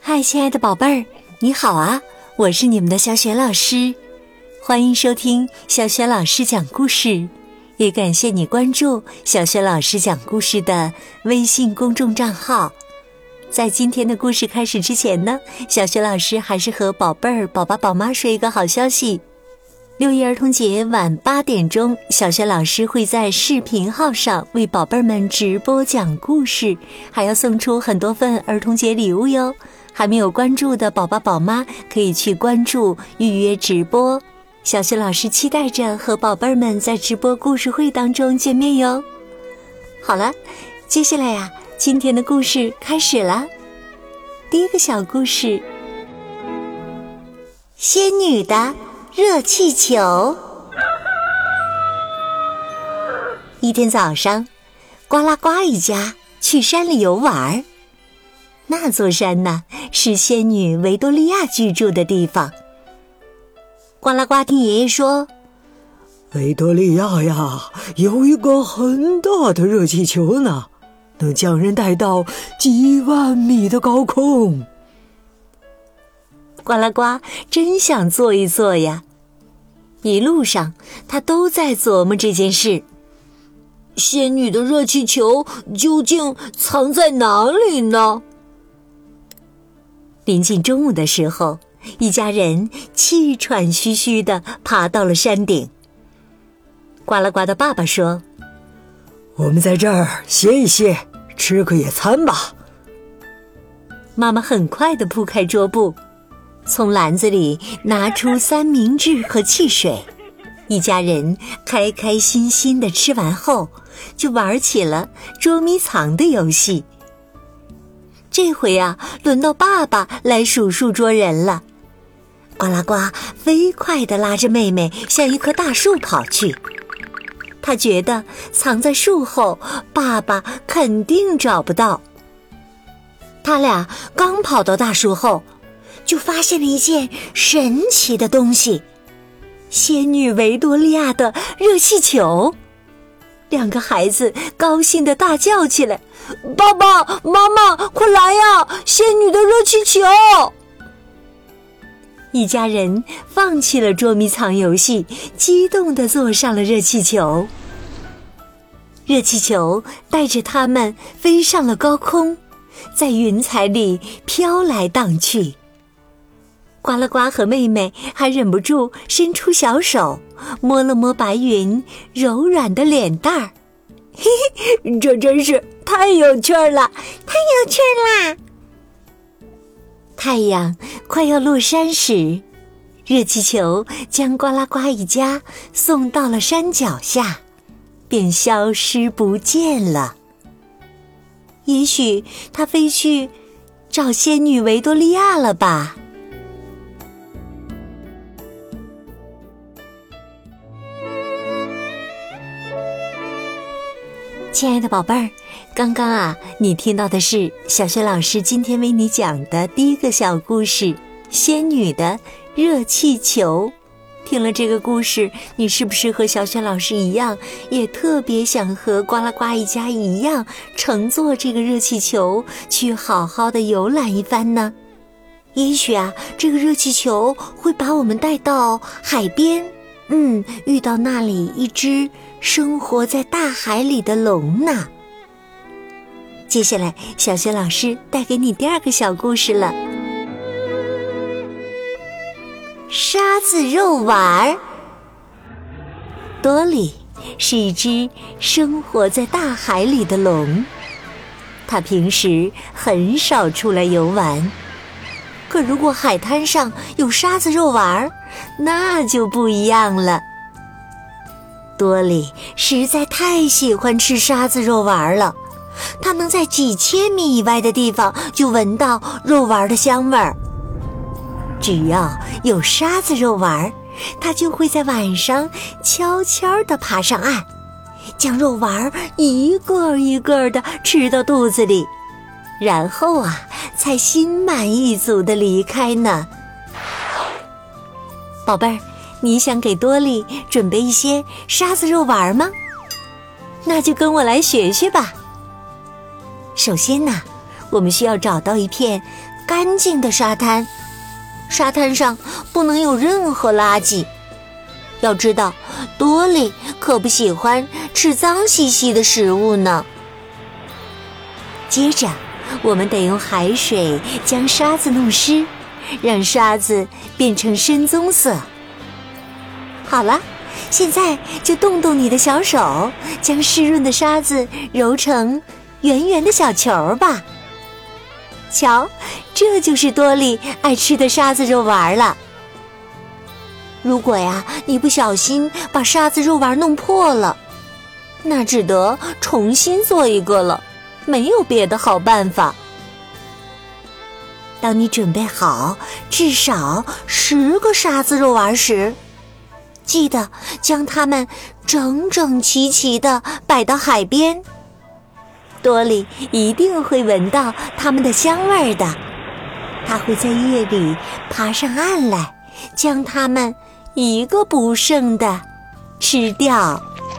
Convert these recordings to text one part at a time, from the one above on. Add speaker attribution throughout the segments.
Speaker 1: 嗨，亲爱的宝贝儿，你好啊！我是你们的小雪老师，欢迎收听小雪老师讲故事，也感谢你关注小雪老师讲故事的微信公众账号。在今天的故事开始之前呢，小雪老师还是和宝贝儿、宝爸、宝妈说一个好消息。6一儿童节晚8点钟，小雪老师会在视频号上为宝贝们直播讲故事，还要送出很多份儿童节礼物哟。还没有关注的宝爸宝妈可以去关注预约直播，小雪老师期待着和宝贝们在直播故事会当中见面哟。好了，接下来呀，今天的故事开始了。第一个小故事，仙女的热气球。一天早上，呱啦呱一家去山里游玩。那座山呢，是仙女维多利亚居住的地方。呱啦呱听爷爷说，
Speaker 2: 维多利亚呀，有一个很大的热气球呢，能将人带到几万米的高空。
Speaker 1: 呱啦呱真想坐一坐呀，一路上他都在琢磨这件事。仙女的热气球究竟藏在哪里呢？临近中午的时候，一家人气喘吁吁地爬到了山顶。呱啦呱的爸爸说，
Speaker 2: 我们在这儿歇一歇，吃个野餐吧。
Speaker 1: 妈妈很快地铺开桌布，从篮子里拿出三明治和汽水，一家人开开心心地吃完后，就玩起了捉迷藏的游戏。这回啊，轮到爸爸来数数捉人了。呱啦呱飞快地拉着妹妹向一棵大树跑去，他觉得藏在树后，爸爸肯定找不到。他俩刚跑到大树后，就发现了一件神奇的东西——仙女维多利亚的热气球。两个孩子高兴地大叫起来，爸爸妈妈快来呀，仙女的热气球！一家人放弃了捉迷藏游戏，激动地坐上了热气球。热气球带着他们飞上了高空，在云彩里飘来荡去。呱啦呱和妹妹还忍不住伸出小手，摸了摸白云柔软的脸蛋儿。嘿嘿，这真是太有趣了，太有趣啦！太阳快要落山时，热气球将呱啦呱一家送到了山脚下，便消失不见了。也许它飞去找仙女维多利亚了吧？亲爱的宝贝儿，刚刚啊，你听到的是小雪老师今天为你讲的第一个小故事——仙女的热气球。听了这个故事，你是不是和小雪老师一样，也特别想和呱啦呱一家一样，乘坐这个热气球去好好的游览一番呢？也许啊，这个热气球会把我们带到海边，遇到那里一只生活在大海里的龙呢。接下来，小雪老师带给你第二个小故事了。沙子肉丸。多莉是一只生活在大海里的龙，它平时很少出来游玩，可如果海滩上有沙子肉丸，那就不一样了。多莉实在太喜欢吃沙子肉丸了，她能在几千米以外的地方就闻到肉丸的香味儿。只要有沙子肉丸，她就会在晚上悄悄地爬上岸，将肉丸一个一个地吃到肚子里，然后啊，才心满意足地离开呢。宝贝儿，你想给多莉准备一些沙子肉丸吗？那就跟我来学学吧。首先呢，我们需要找到一片干净的沙滩，沙滩上不能有任何垃圾。要知道，多莉可不喜欢吃脏兮兮的食物呢。接着，我们得用海水将沙子弄湿，让沙子变成深棕色。好了，现在就动动你的小手，将湿润的沙子揉成圆圆的小球吧。瞧，这就是多莉爱吃的沙子肉丸了。如果你不小心把沙子肉丸弄破了，那只得重新做一个了，没有别的好办法。当你准备好至少10个沙子肉丸时，记得将它们整整齐齐地摆到海边。多莉一定会闻到它们的香味的，它会在夜里爬上岸来，将它们一个不剩地吃掉。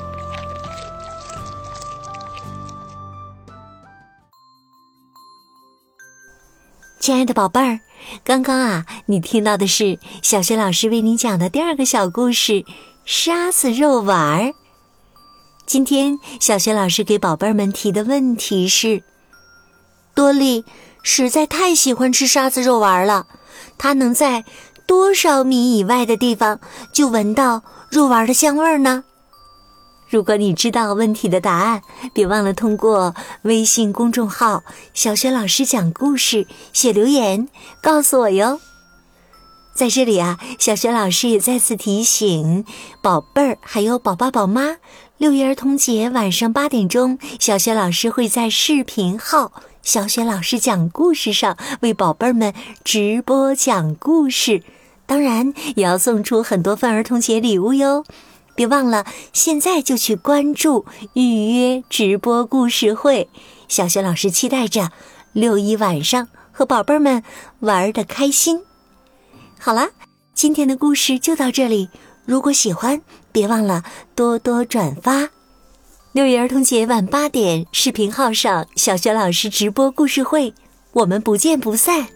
Speaker 1: 亲爱的宝贝儿，刚刚你听到的是小学老师为你讲的第2个小故事沙子肉丸。今天小学老师给宝贝们提的问题是，多莉实在太喜欢吃沙子肉丸了，她能在多少米以外的地方就闻到肉丸的香味呢？如果你知道问题的答案，别忘了通过微信公众号小学老师讲故事写留言告诉我哟。在这里小学老师也再次提醒宝贝儿还有宝爸宝妈，6一儿童节晚上8点钟，小学老师会在视频号小学老师讲故事上为宝贝们直播讲故事，当然也要送出很多份儿童节礼物哟。别忘了现在就去关注预约直播故事会，小学老师期待着6一晚上和宝贝们玩得开心。好了，今天的故事就到这里，如果喜欢别忘了多多转发。6一儿童节晚8点视频号上小学老师直播故事会，我们不见不散。